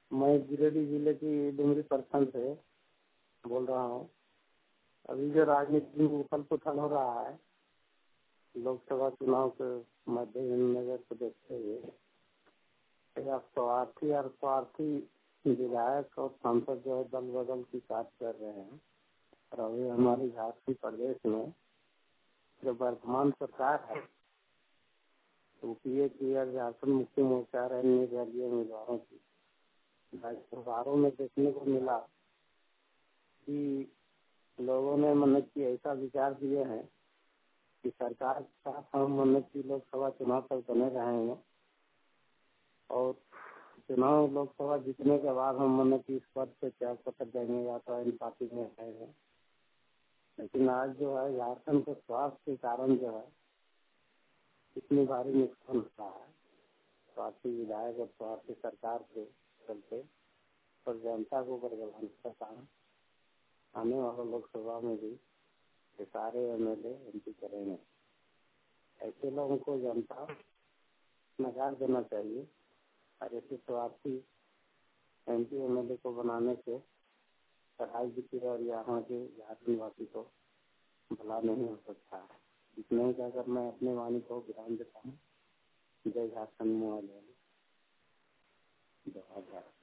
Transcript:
मैं गिरिडीह जिले की डुमरी प्रखंड से बोल रहा हूँ। अभी जो राजनीति में उथल पुथल हो रहा है लोकसभा चुनाव के मद्देनजर को देखते हुए स्वार्थी विधायक और सांसद जो है दल बदल की बात कर रहे हैं। और अभी हमारे झारखंड प्रदेश में जो वर्तमान सरकार है यूपीए की और झारखंड मुक्ति मोर्चा निर्दलीय उम्मीदवारों की अखबारों में देखने को मिला कि लोगों ने मन्नत की ऐसा विचार दिए हैं कि सरकार के साथ हम मन्नत की लोकसभा चुनाव तक बने रहेंगे और चुनाव लोकसभा जीतने के बाद हम मन्नत की इस पद से त्याग पत्र देंगे या तो इन पार्टी में रहेंगे। लेकिन आज जो है झारखंड के स्वास्थ्य के कारण जो है इतनी भारी नुकसान होता है स्वार्थी विधायक और स्वार्थी सरकार के चलते और जनता को बरगलाने का काम आने वाले लोकसभा में भी सारे एमएलए एमपी करेंगे। ऐसे लोगों को जनता नकार देना चाहिए और ऐसे स्वार्थी एमपी एमएलए को बनाने से राज्य और यहाँ के झारखंड वासी को भला नहीं हो सकता है। इतने ही कहकर मैं अपने वाणी को विराम देता हूँ। जय झारखंड। 2000